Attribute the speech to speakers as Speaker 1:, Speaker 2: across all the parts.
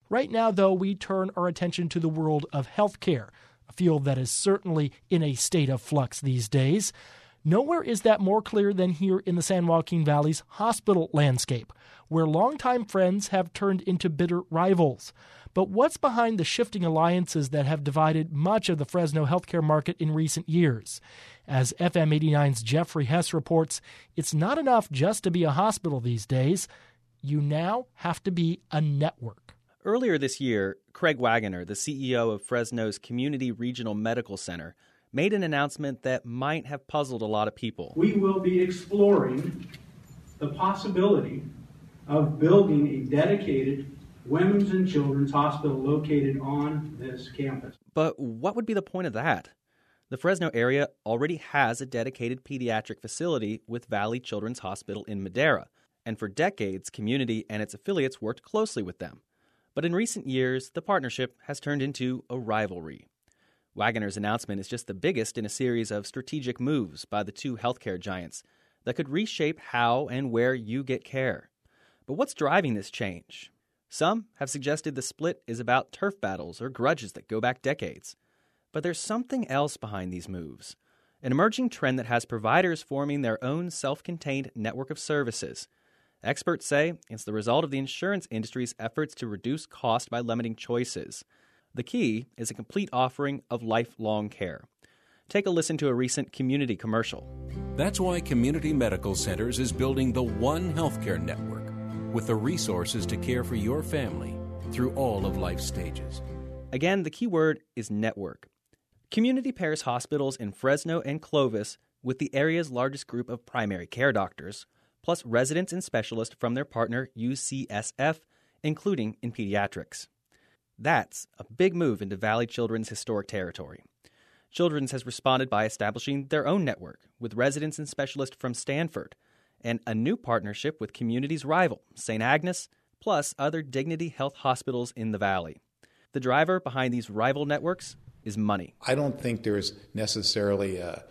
Speaker 1: Right now, though, we turn our attention to the world of healthcare, a field that is certainly in a state of flux these days. Nowhere is that more clear than here in the San Joaquin Valley's hospital landscape, where longtime friends have turned into bitter rivals. But what's behind the shifting alliances that have divided much of the Fresno healthcare market in recent years? As FM 89's Jeffrey Hess reports, it's not enough just to be a hospital these days. You now have to be a network.
Speaker 2: Earlier this year, Craig Wagoner, the CEO of Fresno's Community Regional Medical Center, made an announcement that might have puzzled a lot of people.
Speaker 3: We will be exploring the possibility of building a dedicated women's and children's hospital located on this campus.
Speaker 2: But what would be the point of that? The Fresno area already has a dedicated pediatric facility with Valley Children's Hospital in Madera, and for decades, Community and its affiliates worked closely with them. But in recent years, the partnership has turned into a rivalry. Wagoner's announcement is just the biggest in a series of strategic moves by the two healthcare giants that could reshape how and where you get care. But what's driving this change? Some have suggested the split is about turf battles or grudges that go back decades. But there's something else behind these moves, an emerging trend that has providers forming their own self-contained network of services. Experts say it's the result of the insurance industry's efforts to reduce cost by limiting choices. The key is a complete offering of lifelong care. Take a listen to a recent Community commercial.
Speaker 4: That's why Community Medical Centers is building the One Healthcare Network with the resources to care for your family through all of life's stages.
Speaker 2: Again, the key word is network. Community pairs hospitals in Fresno and Clovis with the area's largest group of primary care doctors, plus residents and specialists from their partner UCSF, including in pediatrics. That's a big move into Valley Children's historic territory. Children's has responded by establishing their own network with residents and specialists from Stanford, and a new partnership with Community's rival, St. Agnes, plus other Dignity Health hospitals in the Valley. The driver behind these rival networks is money.
Speaker 5: I don't think there's necessarily a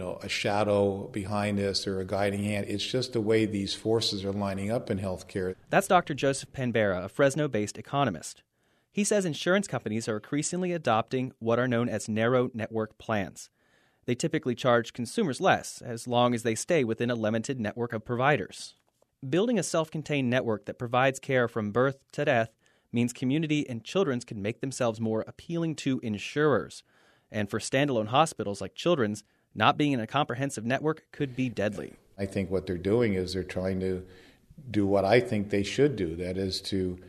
Speaker 5: shadow behind this or a guiding hand. It's just the way these forces are lining up in healthcare.
Speaker 2: That's Dr. Joseph Panbera, a Fresno-based economist. He says insurance companies are increasingly adopting what are known as narrow network plans. They typically charge consumers less, as long as they stay within a limited network of providers. Building a self-contained network that provides care from birth to death means Community and Children's can make themselves more appealing to insurers. And for standalone hospitals like Children's, not being in a comprehensive network could be deadly.
Speaker 5: I think what they're doing is they're trying to do what I think they should do, that is to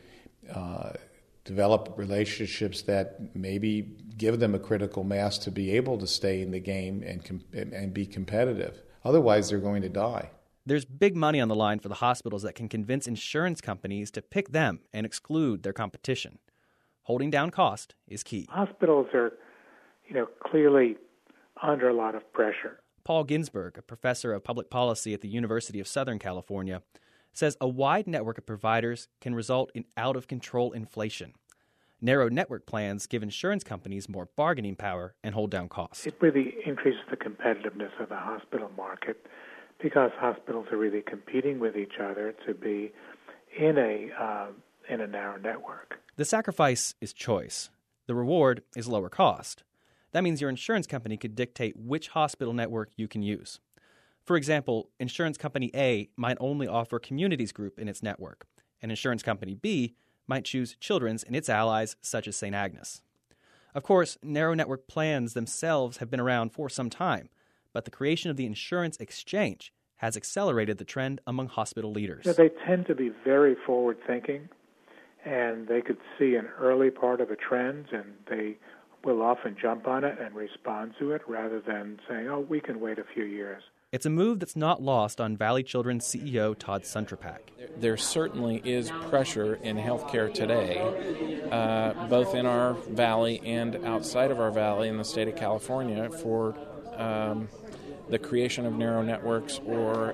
Speaker 5: develop relationships that maybe give them a critical mass to be able to stay in the game and be competitive. Otherwise, they're going to die.
Speaker 2: There's big money on the line for the hospitals that can convince insurance companies to pick them and exclude their competition. Holding down cost is key.
Speaker 6: Hospitals are, clearly under a lot of pressure.
Speaker 2: Paul Ginsberg, a professor of public policy at the University of Southern California, says a wide network of providers can result in out-of-control inflation. Narrow network plans give insurance companies more bargaining power and hold down costs.
Speaker 6: It really increases the competitiveness of the hospital market because hospitals are really competing with each other to be in a narrow network.
Speaker 2: The sacrifice is choice. The reward is lower cost. That means your insurance company could dictate which hospital network you can use. For example, insurance company A might only offer Communities Group in its network, and insurance company B might choose Children's and its allies, such as St. Agnes. Of course, narrow network plans themselves have been around for some time, but the creation of the insurance exchange has accelerated the trend among hospital leaders.
Speaker 6: They tend to be very forward-thinking, and they could see an early part of a trend, and they will often jump on it and respond to it rather than saying, we can wait a few years.
Speaker 2: It's a move that's not lost on Valley Children's CEO Todd Suntrapak.
Speaker 7: There certainly is pressure in healthcare today, both in our valley and outside of our valley in the state of California, for the creation of narrow networks or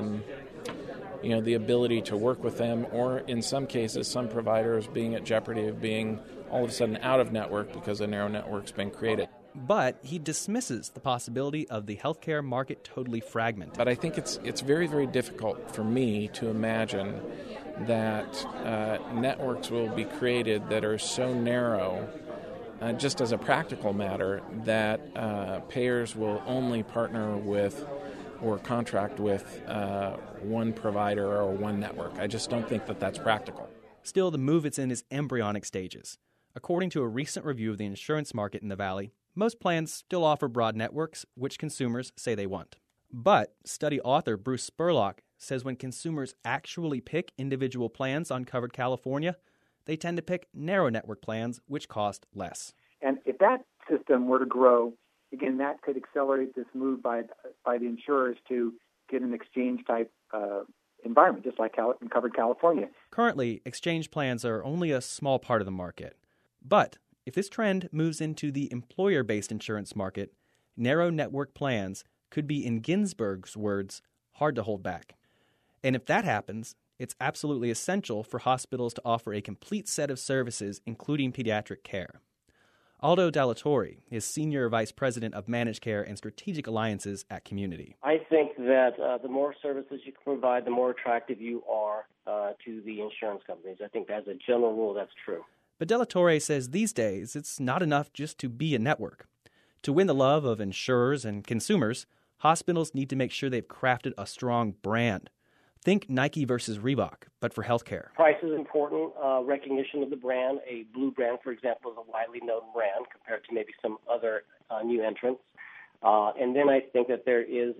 Speaker 7: the ability to work with them, or in some cases, some providers being at jeopardy of being all of a sudden out of network because a narrow network's been created.
Speaker 2: But he dismisses the possibility of the healthcare market totally fragmented.
Speaker 7: But I think it's very, very difficult for me to imagine that networks will be created that are so narrow, just as a practical matter, that payers will only partner with or contract with one provider or one network. I just don't think that that's practical.
Speaker 2: Still, the move is in its embryonic stages. According to a recent review of the insurance market in the Valley, most plans still offer broad networks, which consumers say they want. But study author Bruce Spurlock says when consumers actually pick individual plans on Covered California, they tend to pick narrow network plans, which cost less.
Speaker 8: And if that system were to grow, again, that could accelerate this move by the insurers to get an exchange-type environment, just like in Covered California.
Speaker 2: Currently, exchange plans are only a small part of the market. But if this trend moves into the employer-based insurance market, narrow network plans could be, in Ginsburg's words, hard to hold back. And if that happens, it's absolutely essential for hospitals to offer a complete set of services, including pediatric care. Aldo Dallatorre is Senior Vice President of Managed Care and Strategic Alliances at Community.
Speaker 9: I think that the more services you can provide, the more attractive you are to the insurance companies. I think as a general rule, that's true.
Speaker 2: But Dallatorre says these days it's not enough just to be a network. To win the love of insurers and consumers, hospitals need to make sure they've crafted a strong brand. Think Nike versus Reebok, but for healthcare.
Speaker 9: Price is important. Recognition of the brand. A blue brand, for example, is a widely known brand compared to maybe some other new entrants. And then I think that there is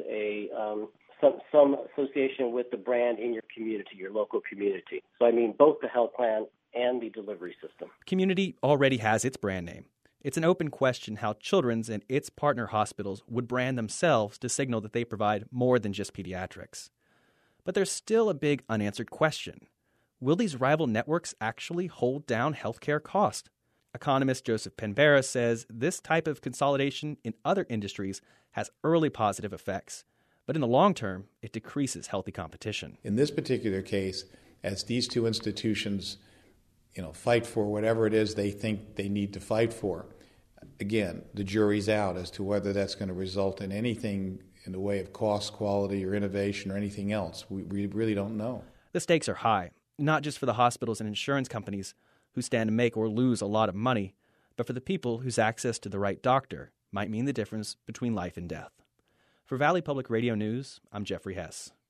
Speaker 9: some association with the brand in your community, your local community. So I mean both the health plan and the delivery system.
Speaker 2: Community already has its brand name. It's an open question how Children's and its partner hospitals would brand themselves to signal that they provide more than just pediatrics. But there's still a big unanswered question. Will these rival networks actually hold down healthcare costs? Economist Joseph Penbera says this type of consolidation in other industries has early positive effects, but in the long term, it decreases healthy competition.
Speaker 5: In this particular case, as these two institutions fight for whatever it is they think they need to fight for, again, the jury's out as to whether that's going to result in anything in the way of cost, quality, or innovation, or anything else. We really don't know.
Speaker 2: The stakes are high, not just for the hospitals and insurance companies who stand to make or lose a lot of money, but for the people whose access to the right doctor might mean the difference between life and death. For Valley Public Radio News, I'm Jeffrey Hess.